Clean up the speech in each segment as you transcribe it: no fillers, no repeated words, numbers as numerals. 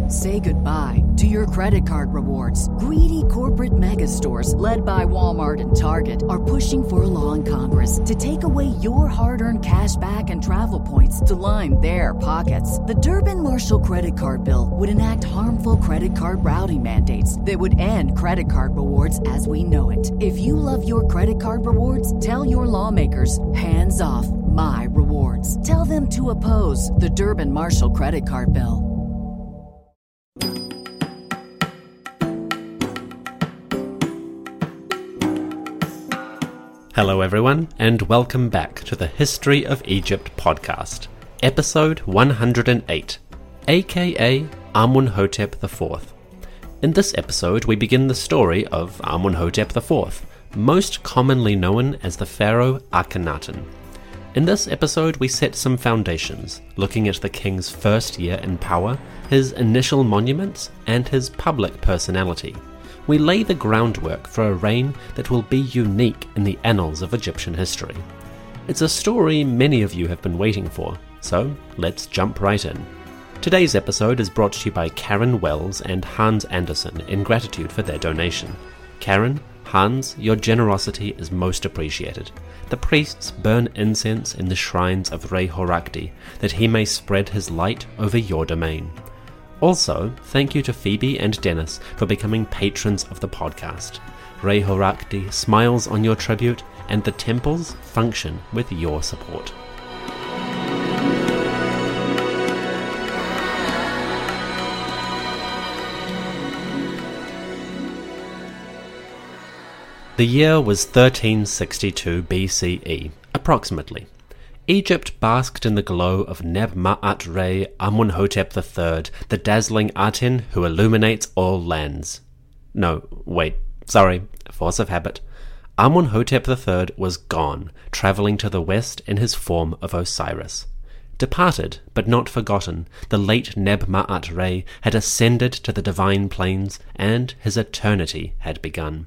Say goodbye to your credit card rewards. Greedy corporate mega stores, led by Walmart and Target, are pushing for a law in Congress to take away your hard-earned cash back and travel points to line their pockets. The Durbin-Marshall credit card bill would enact harmful credit card routing mandates that would end credit card rewards as we know it. If you love your credit card rewards, tell your lawmakers, hands off my rewards. Tell them to oppose the Durbin-Marshall credit card bill. Hello everyone, and welcome back to the History of Egypt podcast, episode 108, aka Amunhotep IV. In this episode we begin the story of Amunhotep IV, most commonly known as the pharaoh Akhenaten. In this episode we set some foundations, looking at the king's first year in power, his initial monuments, and his public personality. We lay the groundwork for a reign that will be unique in the annals of Egyptian history. It's a story many of you have been waiting for, so let's jump right in. Today's episode is brought to you by Karen Wells and Hans Anderson in gratitude for their donation. Karen, Hans, your generosity is most appreciated. The priests burn incense in the shrines of Re Horakti, that he may spread his light over your domain. Also, thank you to Phoebe and Dennis for becoming patrons of the podcast. Re Horakti smiles on your tribute, and the temples function with your support. The year was 1362 BCE, approximately. Egypt basked in the glow of Neb-Ma'at-Re Amunhotep III, the dazzling Aten who illuminates all lands. Force of habit. Amunhotep III was gone, travelling to the west in his form of Osiris. Departed, but not forgotten, the late Neb-Ma'at-Re had ascended to the divine plains, and his eternity had begun.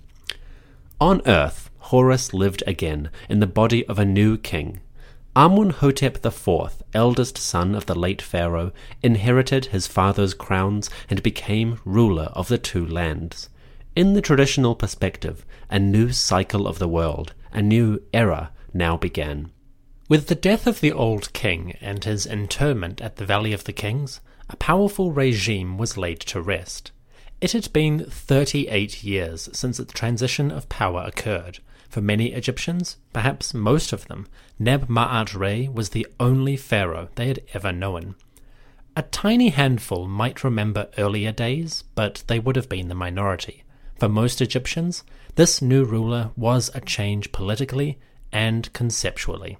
On earth, Horus lived again, in the body of a new king. Amunhotep IV, eldest son of the late pharaoh, inherited his father's crowns and became ruler of the two lands. In the traditional perspective, a new cycle of the world, a new era, now began. With the death of the old king and his interment at the Valley of the Kings, a powerful regime was laid to rest. It had been 38 years since the transition of power occurred. For many Egyptians, perhaps most of them, Neb-Ma'at-Re was the only pharaoh they had ever known. A tiny handful might remember earlier days, but they would have been the minority. For most Egyptians, this new ruler was a change politically and conceptually.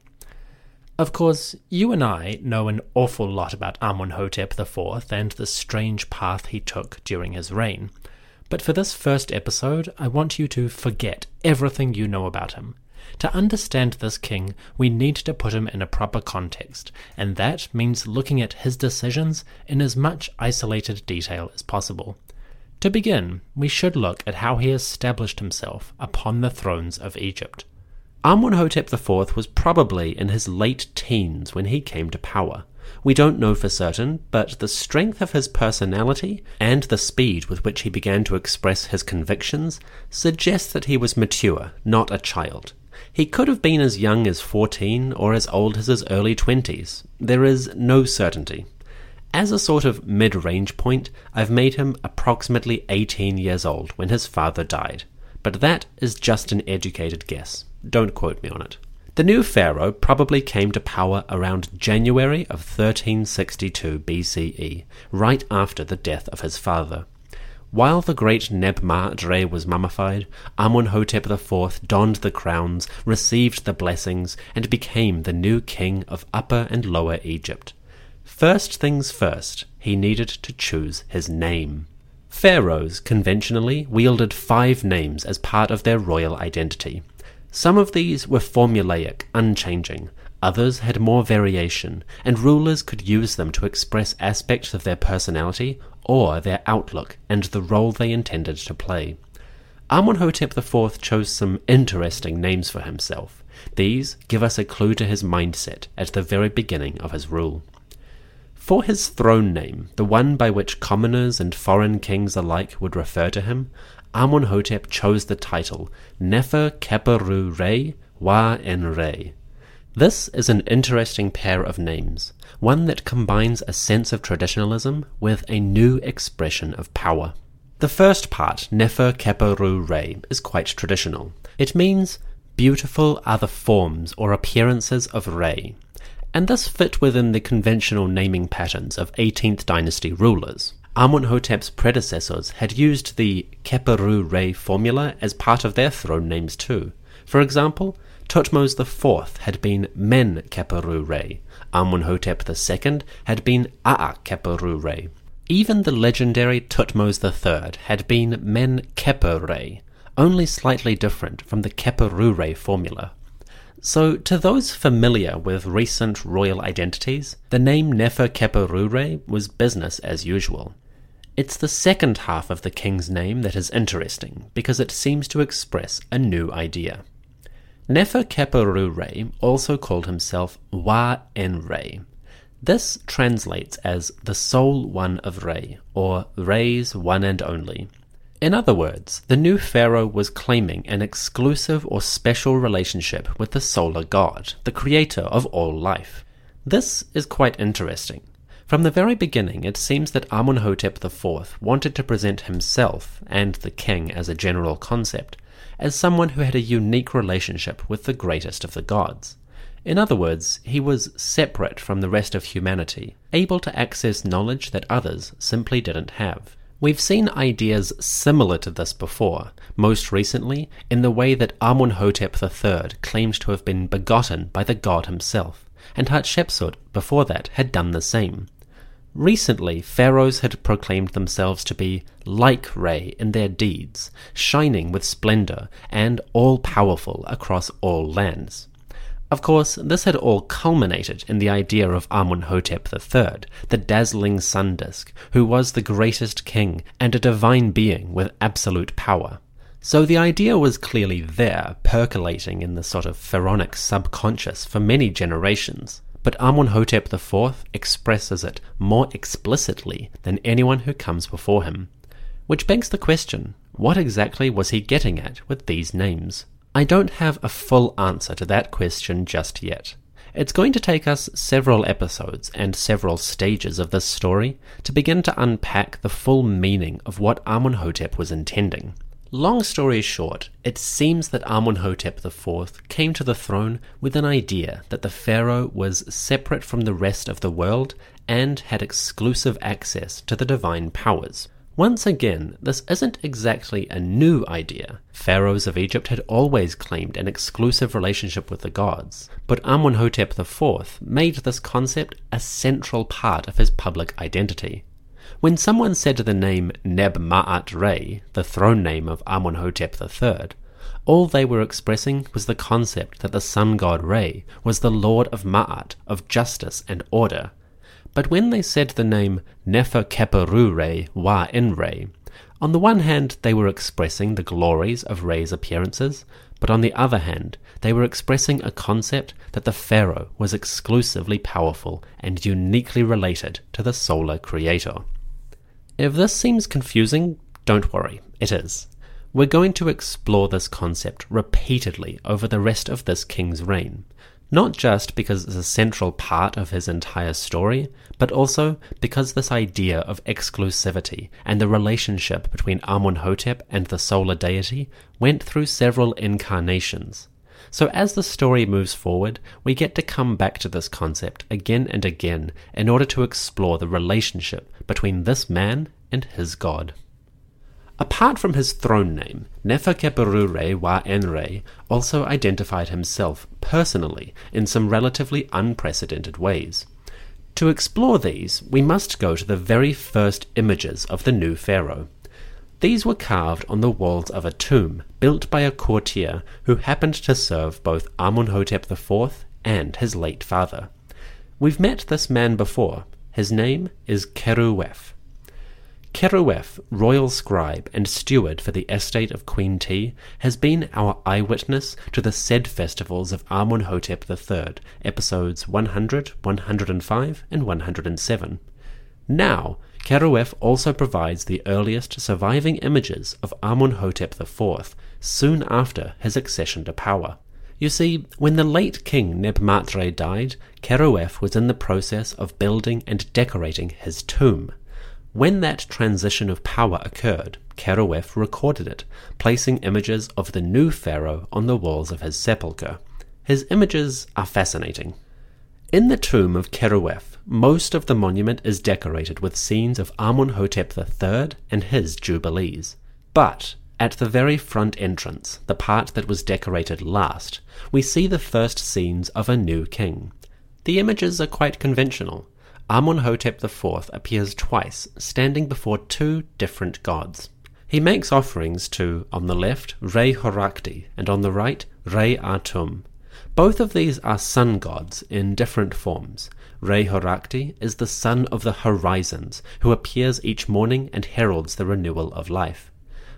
Of course, you and I know an awful lot about Amunhotep IV and the strange path he took during his reign. But for this first episode, I want you to forget everything you know about him. To understand this king, we need to put him in a proper context, and that means looking at his decisions in as much isolated detail as possible. To begin, we should look at how he established himself upon the thrones of Egypt. Amunhotep IV was probably in his late teens when he came to power. We don't know for certain, but the strength of his personality and the speed with which he began to express his convictions suggests that he was mature, not a child. He could have been as young as 14 or as old as his early 20s. There is no certainty. As a sort of mid-range point, I've made him approximately 18 years old when his father died. But that is just an educated guess. Don't quote me on it. The new pharaoh probably came to power around January of 1362 BCE, right after the death of his father. While the great Neb-Ma'at-Re was mummified, Amunhotep IV donned the crowns, received the blessings, and became the new king of Upper and Lower Egypt. First things first, he needed to choose his name. Pharaohs conventionally wielded 5 names as part of their royal identity. Some of these were formulaic, unchanging. Others had more variation, and rulers could use them to express aspects of their personality or their outlook and the role they intended to play. Amunhotep IV chose some interesting names for himself. These give us a clue to his mindset at the very beginning of his rule. For his throne name, the one by which commoners and foreign kings alike would refer to him, Amunhotep chose the title Nefer Keperu Re Wa En Re. This is an interesting pair of names, one that combines a sense of traditionalism with a new expression of power. The first part, Nefer Keperu Re, is quite traditional. It means beautiful are the forms or appearances of Re, and this fit within the conventional naming patterns of 18th dynasty rulers. Amunhotep's predecessors had used the Keperu Re formula as part of their throne names too. For example, Thutmose IV had been Men Keperu Re, Amunhotep II had been Aa Keperu Re. Even the legendary Thutmose III had been Men Keper Re, only slightly different from the Keperu Re formula. So, to those familiar with recent royal identities, the name Nefer Keperu Re was business as usual. It's the second half of the king's name that is interesting, because it seems to express a new idea. Nefer Keperu Re also called himself Wa En Re. This translates as the sole one of Re, or Re's one and only. In other words, the new pharaoh was claiming an exclusive or special relationship with the solar god, the creator of all life. This is quite interesting. From the very beginning, it seems that Amunhotep IV wanted to present himself, and the king as a general concept, as someone who had a unique relationship with the greatest of the gods. In other words, he was separate from the rest of humanity, able to access knowledge that others simply didn't have. We've seen ideas similar to this before, most recently in the way that Amunhotep III claimed to have been begotten by the god himself, and Hatshepsut before that had done the same. Recently, pharaohs had proclaimed themselves to be like Re in their deeds, shining with splendor and all-powerful across all lands. Of course, this had all culminated in the idea of Amunhotep III, the dazzling sun disk, who was the greatest king and a divine being with absolute power. So the idea was clearly there, percolating in the sort of pharaonic subconscious for many generations. But Amunhotep IV expresses it more explicitly than anyone who comes before him. Which begs the question, what exactly was he getting at with these names? I don't have a full answer to that question just yet. It's going to take us several episodes and several stages of this story to begin to unpack the full meaning of what Amunhotep was intending. Long story short, it seems that Amunhotep IV came to the throne with an idea that the pharaoh was separate from the rest of the world and had exclusive access to the divine powers. Once again, this isn't exactly a new idea. Pharaohs of Egypt had always claimed an exclusive relationship with the gods, but Amunhotep IV made this concept a central part of his public identity. When someone said the name Neb-Ma'at Re, the throne name of Amunhotep III, all they were expressing was the concept that the sun god Re was the lord of Ma'at, of justice and order. But when they said the name Nefer Keperu Re Wa En Re, on the one hand they were expressing the glories of Re's appearances, but on the other hand they were expressing a concept that the pharaoh was exclusively powerful and uniquely related to the solar creator. If this seems confusing, don't worry, it is. We're going to explore this concept repeatedly over the rest of this king's reign. Not just because it's a central part of his entire story, but also because this idea of exclusivity and the relationship between Amunhotep and the solar deity went through several incarnations. So as the story moves forward, we get to come back to this concept again and again in order to explore the relationship between this man and his god. Apart from his throne name, Nefer Keperu Re Wa En Re also identified himself personally in some relatively unprecedented ways. To explore these, we must go to the very first images of the new pharaoh. These were carved on the walls of a tomb built by a courtier who happened to serve both Amunhotep IV and his late father. We've met this man before. His name is Keruwef. Keruef, royal scribe and steward for the estate of Queen Ti, has been our eyewitness to the said festivals of Amunhotep III, episodes 100, 105, and 107. Now, Keruef also provides the earliest surviving images of Amunhotep IV, soon after his accession to power. You see, when the late king Neb-Matre died, Keruef was in the process of building and decorating his tomb. When that transition of power occurred, Keruef recorded it, placing images of the new pharaoh on the walls of his sepulchre. His images are fascinating. In the tomb of Keruef, most of the monument is decorated with scenes of Amunhotep III and his jubilees. But at the very front entrance, the part that was decorated last, we see the first scenes of a new king. The images are quite conventional. Amunhotep IV appears twice, standing before two different gods. He makes offerings to, on the left, Re-Horakti, and on the right, Re-Atum. Both of these are sun gods in different forms. Re-Horakti is the sun of the horizons, who appears each morning and heralds the renewal of life.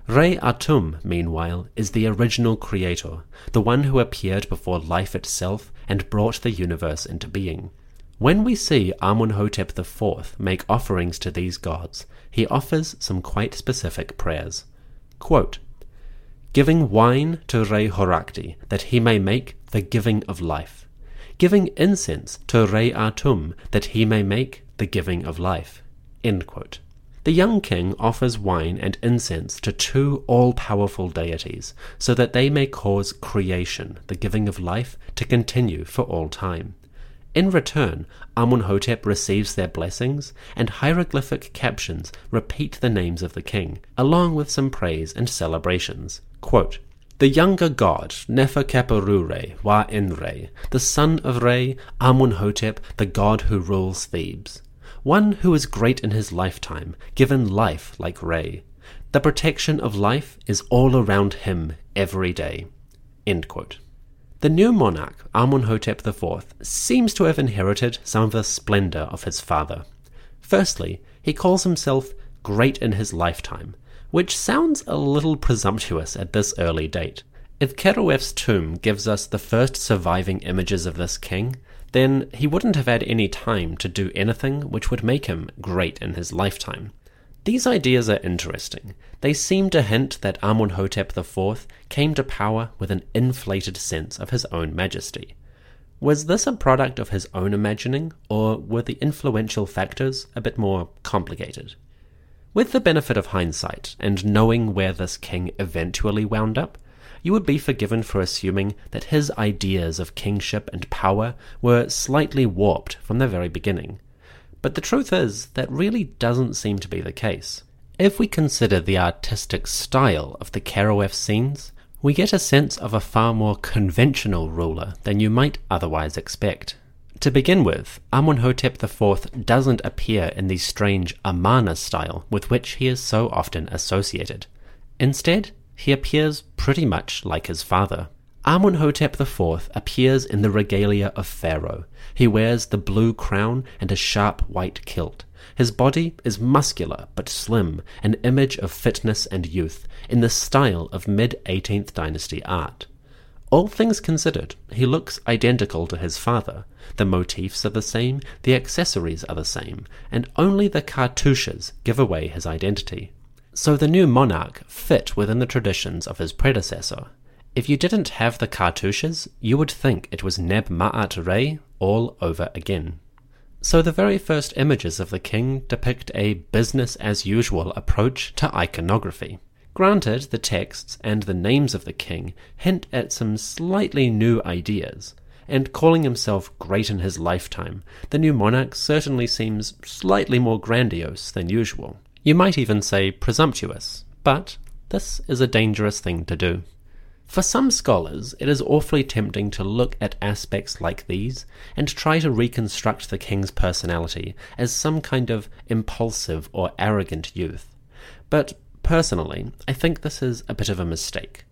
Re-Atum, meanwhile, is the original creator, the one who appeared before life itself and brought the universe into being. When we see Amunhotep IV make offerings to these gods, he offers some quite specific prayers. Quote, "Giving wine to Re-Horakti, that he may make the giving of life. Giving incense to Re-Atum, that he may make the giving of life." End quote. The young king offers wine and incense to two all-powerful deities, so that they may cause creation, the giving of life, to continue for all time. In return, Amunhotep receives their blessings, and hieroglyphic captions repeat the names of the king, along with some praise and celebrations. Quote, "The younger god, Neferkeperure wa Enre, the son of Re, Amunhotep, the god who rules Thebes. One who is great in his lifetime, given life like Re. The protection of life is all around him every day." End quote. The new monarch, Amunhotep IV, seems to have inherited some of the splendor of his father. Firstly, he calls himself great in his lifetime, which sounds a little presumptuous at this early date. If Keruef's tomb gives us the first surviving images of this king, then he wouldn't have had any time to do anything which would make him great in his lifetime. These ideas are interesting. They seem to hint that Amunhotep IV came to power with an inflated sense of his own majesty. Was this a product of his own imagining, or were the influential factors a bit more complicated? With the benefit of hindsight, and knowing where this king eventually wound up, you would be forgiven for assuming that his ideas of kingship and power were slightly warped from the very beginning. But the truth is, that really doesn't seem to be the case. If we consider the artistic style of the Keruef scenes, we get a sense of a far more conventional ruler than you might otherwise expect. To begin with, Amunhotep IV doesn't appear in the strange Amarna style with which he is so often associated. Instead, he appears pretty much like his father. Amunhotep IV appears in the regalia of Pharaoh. He wears the blue crown and a sharp white kilt. His body is muscular but slim, an image of fitness and youth, in the style of mid-18th dynasty art. All things considered, he looks identical to his father. The motifs are the same, the accessories are the same, and only the cartouches give away his identity. So the new monarch fit within the traditions of his predecessor. If you didn't have the cartouches, you would think it was Neb-Ma'at-Re all over again. So the very first images of the king depict a business-as-usual approach to iconography. Granted, the texts and the names of the king hint at some slightly new ideas, and calling himself great in his lifetime, the new monarch certainly seems slightly more grandiose than usual. You might even say presumptuous, but this is a dangerous thing to do. For some scholars, it is awfully tempting to look at aspects like these and try to reconstruct the king's personality as some kind of impulsive or arrogant youth. But personally, I think this is a bit of a mistake.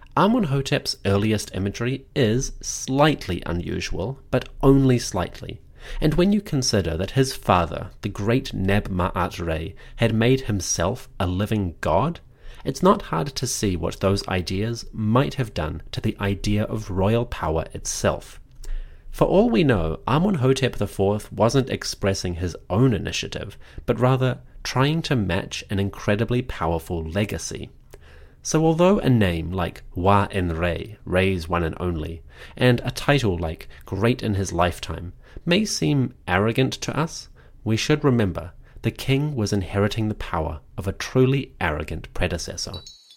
Amunhotep's earliest imagery is slightly unusual, but only slightly. And when you consider that his father, the great Neb-Ma'at-Re, had made himself a living god, it's not hard to see what those ideas might have done to the idea of royal power itself. For all we know, Amenhotep IV wasn't expressing his own initiative, but rather trying to match an incredibly powerful legacy. So although a name like Wa-En-Re, Re's one and only, and a title like Great in his lifetime may seem arrogant to us, we should remember the king was inheriting the power of a truly arrogant predecessor.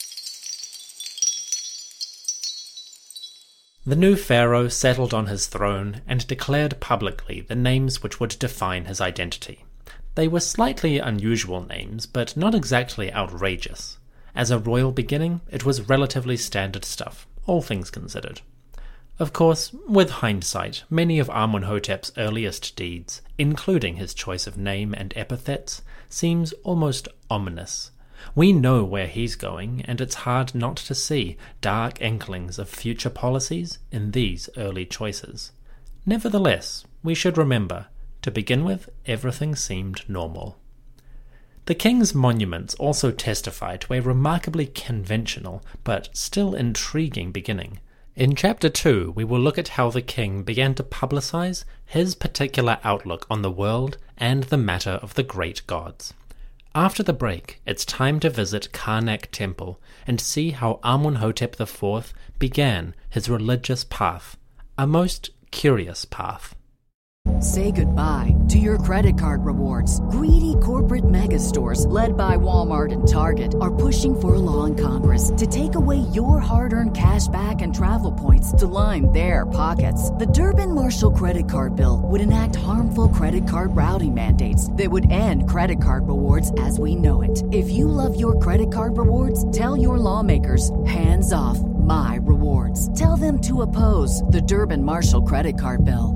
The new pharaoh settled on his throne and declared publicly the names which would define his identity. They were slightly unusual names, but not exactly outrageous. As a royal beginning, it was relatively standard stuff, all things considered. Of course, with hindsight, many of Amenhotep's earliest deeds, including his choice of name and epithets, seems almost ominous. We know where he's going, and it's hard not to see dark inklings of future policies in these early choices. Nevertheless, we should remember, to begin with, everything seemed normal. The king's monuments also testify to a remarkably conventional, but still intriguing beginning. In Chapter 2, we will look at how the king began to publicize his particular outlook on the world and the matter of the great gods. After the break, it's time to visit Karnak Temple and see how Amenhotep IV began his religious path, a most curious path. Say goodbye to your credit card rewards. Greedy corporate mega stores, led by Walmart and Target, are pushing for a law in Congress to take away your hard-earned cash back and travel points to line their pockets. The Durbin-Marshall credit card bill would enact harmful credit card routing mandates that would end credit card rewards as we know it. If you love your credit card rewards, tell your lawmakers, hands off my rewards. Tell them to oppose the Durbin-Marshall credit card bill.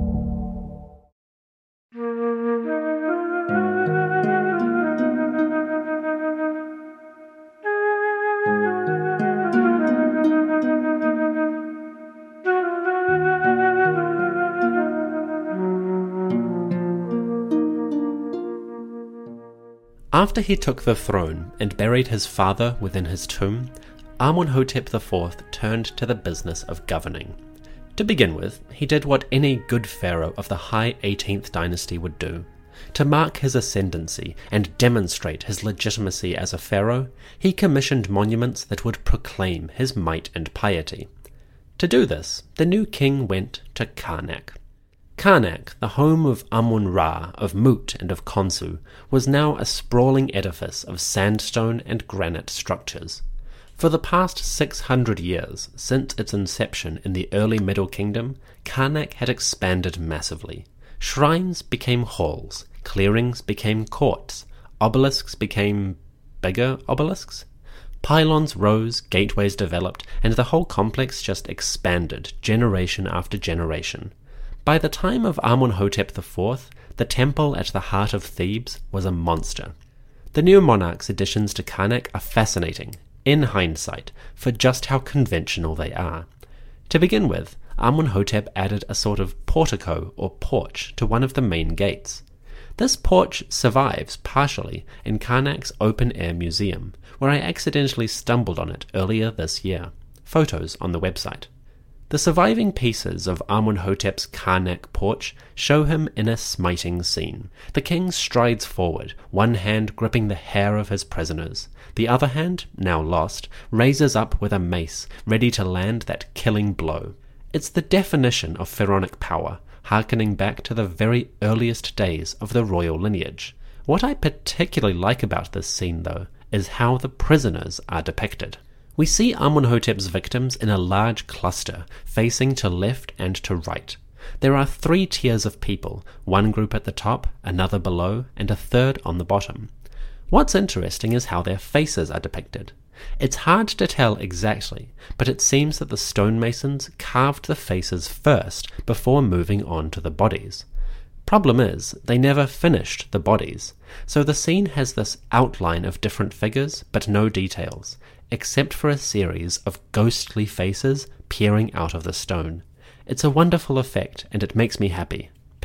After he took the throne and buried his father within his tomb, Amenhotep IV turned to the business of governing. To begin with, he did what any good pharaoh of the high 18th dynasty would do. To mark his ascendancy and demonstrate his legitimacy as a pharaoh, he commissioned monuments that would proclaim his might and piety. To do this, the new king went to Karnak. Karnak, the home of Amun-Ra, of Mut and of Khonsu, was now a sprawling edifice of sandstone and granite structures. For the past 600 years, since its inception in the early Middle Kingdom, Karnak had expanded massively. Shrines became halls, clearings became courts, obelisks became bigger obelisks. Pylons rose, gateways developed, and the whole complex just expanded generation after generation. By the time of Amenhotep IV, the temple at the heart of Thebes was a monster. The new monarch's additions to Karnak are fascinating, in hindsight, for just how conventional they are. To begin with, Amenhotep added a sort of portico or porch to one of the main gates. This porch survives partially in Karnak's open-air museum, where I accidentally stumbled on it earlier this year. Photos on the website. The surviving pieces of Amenhotep's Karnak porch show him in a smiting scene. The king strides forward, one hand gripping the hair of his prisoners. The other hand, now lost, raises up with a mace, ready to land that killing blow. It's the definition of pharaonic power, harkening back to the very earliest days of the royal lineage. What I particularly like about this scene, though, is how the prisoners are depicted. We see Amenhotep's victims in a large cluster, facing to left and to right. There are 3 tiers of people, one group at the top, another below, and a third on the bottom. What's interesting is how their faces are depicted. It's hard to tell exactly, but it seems that the stonemasons carved the faces first before moving on to the bodies. Problem is, they never finished the bodies, so the scene has this outline of different figures, but no details, except for a series of ghostly faces peering out of the stone. It's a wonderful effect, and it makes me happy.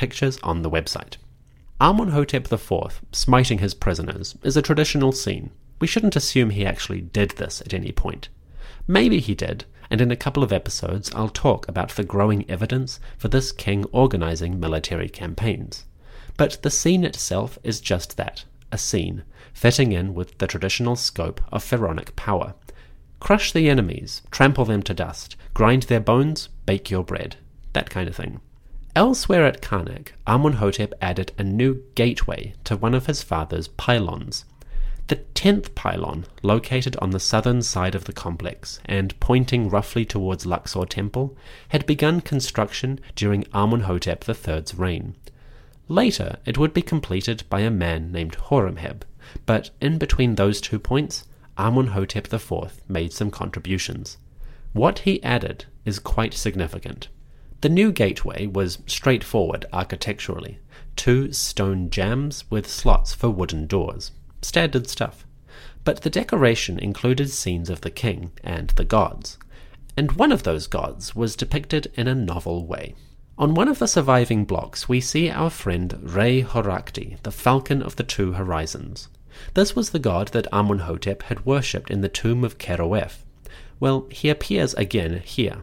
pictures on the website. Amenhotep IV smiting his prisoners is a traditional scene. We shouldn't assume he actually did this at any point. Maybe he did, and in a couple of episodes I'll talk about the growing evidence for this king organizing military campaigns. But the scene itself is just that, a scene, fitting in with the traditional scope of pharaonic power. Crush the enemies, trample them to dust, grind their bones, bake your bread, that kind of thing. Elsewhere at Karnak, Amenhotep added a new gateway to one of his father's pylons. The 10th pylon, located on the southern side of the complex and pointing roughly towards Luxor Temple, had begun construction during Amenhotep III's reign. Later, it would be completed by a man named Horemheb, but in between those 2 points, Amenhotep IV made some contributions. What he added is quite significant. The new gateway was straightforward architecturally, 2 stone jambs with slots for wooden doors. Standard stuff. But the decoration included scenes of the king and the gods, and one of those gods was depicted in a novel way. On one of the surviving blocks we see our friend Re-Horakhti, the Falcon of the Two Horizons. This was the god that Amenhotep had worshipped in the tomb of Keroef. Well, he appears again here.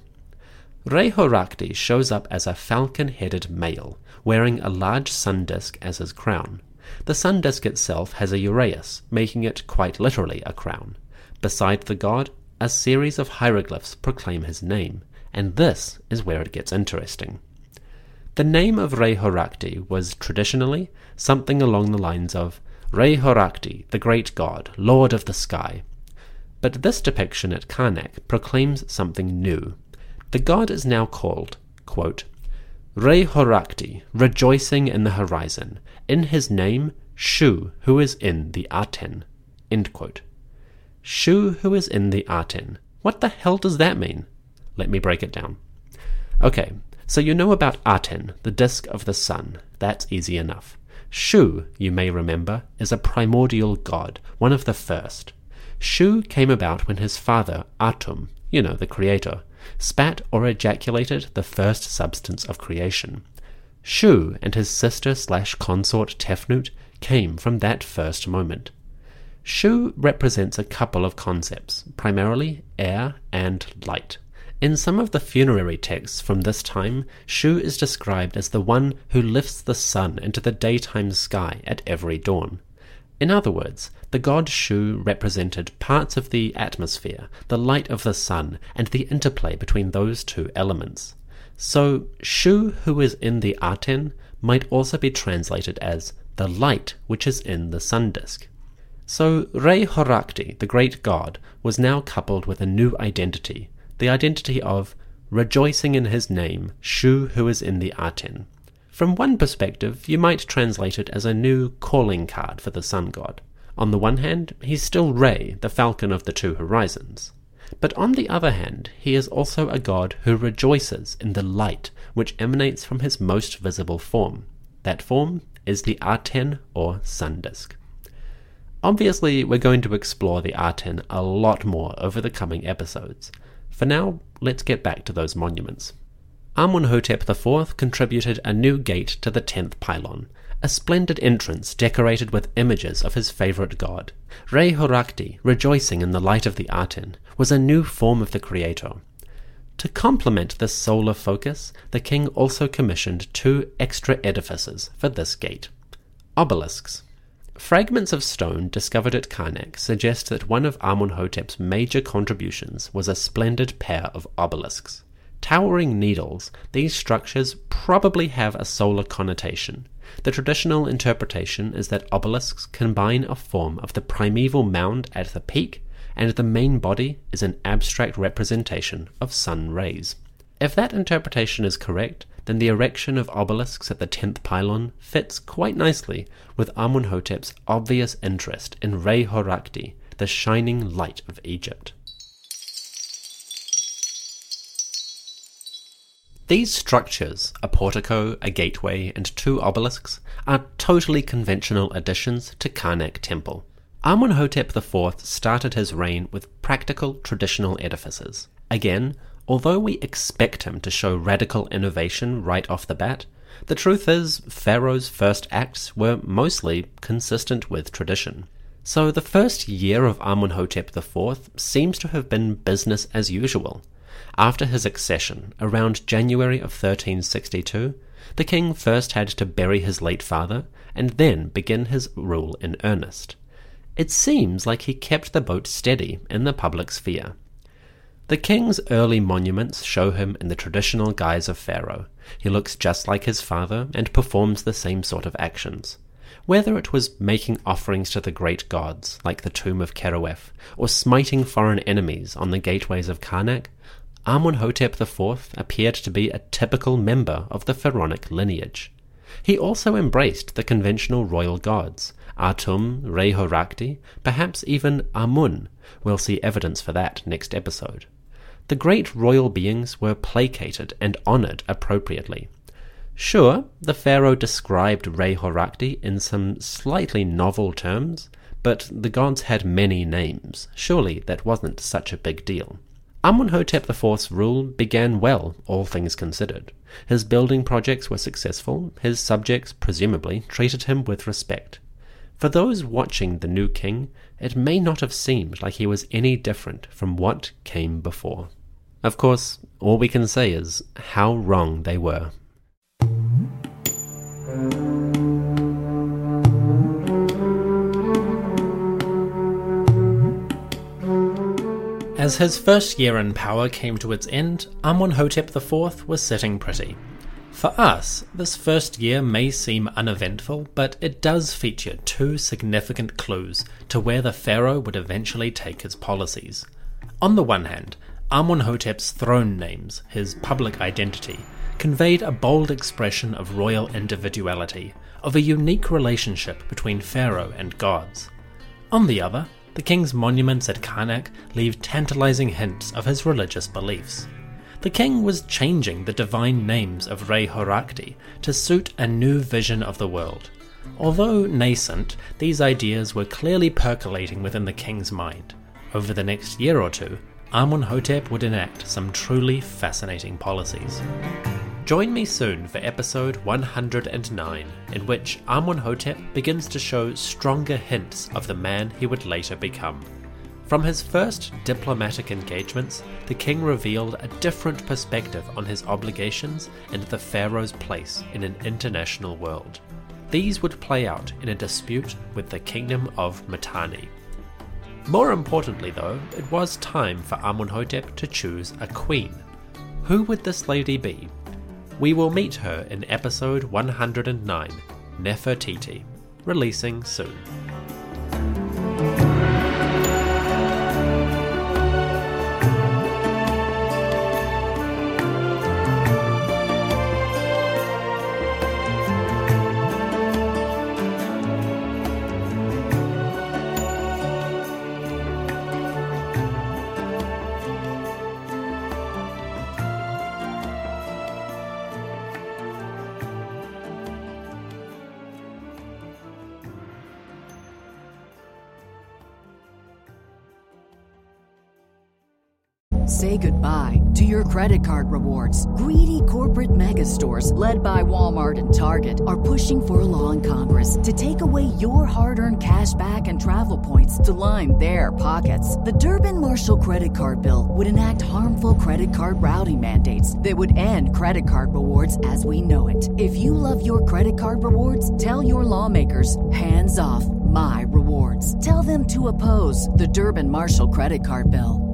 Re-Horakhti shows up as a falcon-headed male, wearing a large sun disk as his crown. The sun disk itself has a uraeus, making it quite literally a crown. Beside the god, a series of hieroglyphs proclaim his name, and this is where it gets interesting. The name of Re-Horakhti was traditionally something along the lines of Re-Horakhti, the great god, lord of the sky. But this depiction at Karnak proclaims something new. The god is now called, quote, Re-Horakhti, rejoicing in the horizon, in his name, Shu, who is in the Aten. End quote. Shu, who is in the Aten. What the hell does that mean? Let me break it down. Okay, so you know about Aten, the disk of the sun. That's easy enough. Shu, you may remember, is a primordial god, one of the first. Shu came about when his father, Atum, the creator, spat or ejaculated the first substance of creation. Shu and his sister/consort Tefnut came from that first moment. Shu represents a couple of concepts, primarily air and light. In some of the funerary texts from this time, Shu is described as the one who lifts the sun into the daytime sky at every dawn. In other words, the god Shu represented parts of the atmosphere, the light of the sun, and the interplay between those two elements. So, Shu who is in the Aten might also be translated as the light which is in the sun disk. So, Re-Horakhti, the great god, was now coupled with a new identity, the identity of rejoicing in his name, Shu who is in the Aten. From one perspective, you might translate it as a new calling card for the sun god. On the one hand, he's still Re, the falcon of the two horizons. But on the other hand, he is also a god who rejoices in the light which emanates from his most visible form. That form is the Aten or sun disk. Obviously, we're going to explore the Aten a lot more over the coming episodes. For now, let's get back to those monuments. Amenhotep IV contributed a new gate to the 10th pylon, a splendid entrance decorated with images of his favorite god. Re-Horakhti, rejoicing in the light of the Aten, was a new form of the creator. To complement this solar focus, the king also commissioned 2 extra edifices for this gate. Obelisks. Fragments of stone discovered at Karnak suggest that one of Amenhotep's major contributions was a splendid pair of obelisks. Towering needles, these structures probably have a solar connotation. The traditional interpretation is that obelisks combine a form of the primeval mound at the peak, and the main body is an abstract representation of sun rays. If that interpretation is correct, then the erection of obelisks at the 10th pylon fits quite nicely with Amenhotep's obvious interest in Re-Horakhti, the shining light of Egypt. These structures, a portico, a gateway, and 2 obelisks, are totally conventional additions to Karnak Temple. Amenhotep IV started his reign with practical traditional edifices. Again, although we expect him to show radical innovation right off the bat, The truth is, Pharaoh's first acts were mostly consistent with tradition. So the first year of Amenhotep IV seems to have been business as usual. After his accession, around January of 1362, the king first had to bury his late father and then begin his rule in earnest. It seems like he kept the boat steady in the public sphere. The king's early monuments show him in the traditional guise of pharaoh. He looks just like his father and performs the same sort of actions. Whether it was making offerings to the great gods, like the tomb of Kerawef, or smiting foreign enemies on the gateways of Karnak, Amenhotep IV appeared to be a typical member of the pharaonic lineage. He also embraced the conventional royal gods, Atum, Re-Horakti, perhaps even Amun. We'll see evidence for that next episode. The great royal beings were placated and honored appropriately. Sure, the pharaoh described Re-Horakti in some slightly novel terms, but the gods had many names. Surely that wasn't such a big deal. Amenhotep IV's rule began well, all things considered. His building projects were successful, his subjects presumably treated him with respect. For those watching the new king, it may not have seemed like he was any different from what came before. Of course, all we can say is how wrong they were. As his first year in power came to its end, Amenhotep IV was sitting pretty. For us, this first year may seem uneventful, but it does feature two significant clues to where the pharaoh would eventually take his policies. On the one hand, Amenhotep's throne names, his public identity, conveyed a bold expression of royal individuality, of a unique relationship between pharaoh and gods. On the other, the king's monuments at Karnak leave tantalizing hints of his religious beliefs. The king was changing the divine names of Re-Horakti to suit a new vision of the world. Although nascent, these ideas were clearly percolating within the king's mind. Over the next year or two, Amenhotep would enact some truly fascinating policies. Join me soon for episode 109, in which Amenhotep begins to show stronger hints of the man he would later become. From his first diplomatic engagements, the king revealed a different perspective on his obligations and the pharaoh's place in an international world. These would play out in a dispute with the kingdom of Mitanni. More importantly though, it was time for Amenhotep to choose a queen. Who would this lady be? We will meet her in episode 109, Nefertiti, releasing soon. Say goodbye to your credit card rewards. Greedy corporate mega stores, led by Walmart and Target, are pushing for a law in Congress to take away your hard-earned cash back and travel points to line their pockets. The Durbin-Marshall credit card bill would enact harmful credit card routing mandates that would end credit card rewards as we know it. If you love your credit card rewards, tell your lawmakers, hands off my rewards. Tell them to oppose the Durbin-Marshall credit card bill.